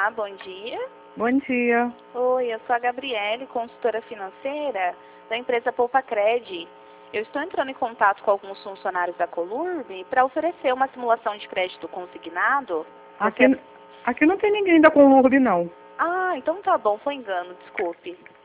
Olá, bom dia. Bom dia. Oi, eu sou a Gabriele, consultora financeira da empresa Poupa-Cred. Eu estou entrando em contato com alguns funcionários da Colurb para oferecer uma simulação de crédito consignado. Aqui não tem ninguém da Colurb, não. Ah, então tá bom, foi engano, desculpe.